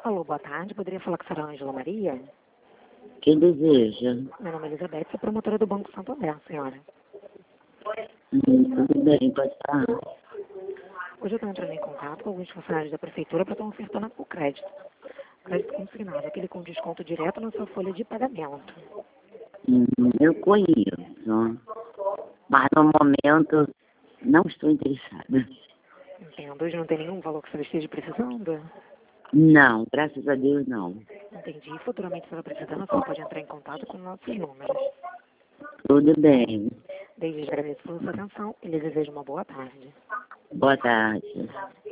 Alô, boa tarde. Poderia falar com a senhora Ângela Maria? Quem deseja? Meu nome é Elizabeth, sou promotora do Banco Santander, senhora. Tudo bem, pode falar. Hoje eu estou entrando em contato com alguns funcionários da prefeitura para estar ofertando o crédito. Crédito consignado, aquele com desconto direto na sua folha de pagamento. Eu conheço, mas no momento não estou interessada. Entendo. Hoje não tem nenhum valor que você esteja precisando? Não, graças a Deus não. Entendi. Futuramente, se ela precisando, a senhora pode entrar em contato com nossos números. Tudo bem. Desde já agradeço pela sua atenção e lhe desejo uma boa tarde. Boa tarde.